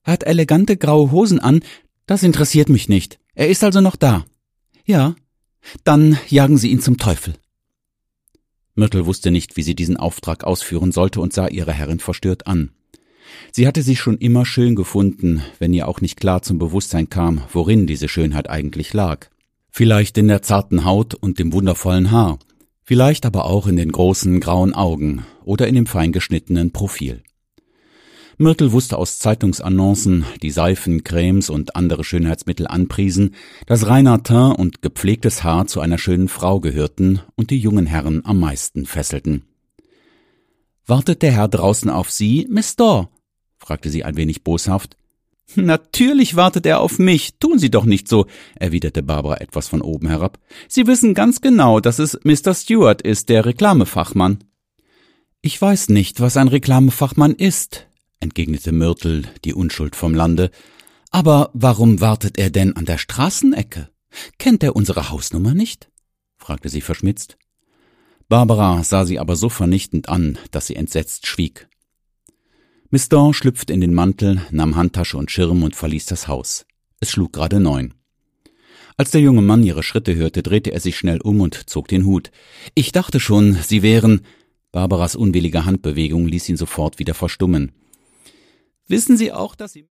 Er hat elegante graue Hosen an. Das interessiert mich nicht. Er ist also noch da. Ja, dann jagen Sie ihn zum Teufel. Myrtle wusste nicht, wie sie diesen Auftrag ausführen sollte und sah ihre Herrin verstört an. Sie hatte sie schon immer schön gefunden, wenn ihr auch nicht klar zum Bewusstsein kam, worin diese Schönheit eigentlich lag. Vielleicht in der zarten Haut und dem wundervollen Haar, vielleicht aber auch in den großen grauen Augen oder in dem fein geschnittenen Profil. Myrtle wusste aus Zeitungsannoncen, die Seifen, Cremes und andere Schönheitsmittel anpriesen, dass reiner Teint und gepflegtes Haar zu einer schönen Frau gehörten und die jungen Herren am meisten fesselten. »Wartet der Herr draußen auf Sie, Miss Daw?« fragte sie ein wenig boshaft. »Natürlich wartet er auf mich, tun Sie doch nicht so«, erwiderte Barbara etwas von oben herab. »Sie wissen ganz genau, dass es Mr. Stewart ist, der Reklamefachmann.« »Ich weiß nicht, was ein Reklamefachmann ist«, entgegnete Myrtle, die Unschuld vom Lande. »Aber warum wartet er denn an der Straßenecke? Kennt er unsere Hausnummer nicht?« fragte sie verschmitzt. Barbara sah sie aber so vernichtend an, dass sie entsetzt schwieg. Miss Daw schlüpfte in den Mantel, nahm Handtasche und Schirm und verließ das Haus. Es schlug gerade 9. Als der junge Mann ihre Schritte hörte, drehte er sich schnell um und zog den Hut. »Ich dachte schon, Sie wären...« Barbaras unwillige Handbewegung ließ ihn sofort wieder verstummen. »Wissen Sie auch, dass Sie...«